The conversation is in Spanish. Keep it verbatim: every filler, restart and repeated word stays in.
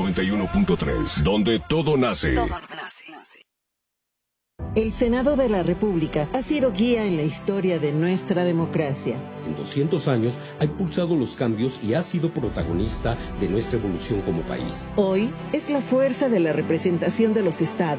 noventa y uno punto tres, donde todo nace. Todo nace. El Senado de la República ha sido guía en la historia de nuestra democracia. En doscientos años ha impulsado los cambios y ha sido protagonista de nuestra evolución como país. Hoy es la fuerza de la representación de los estados.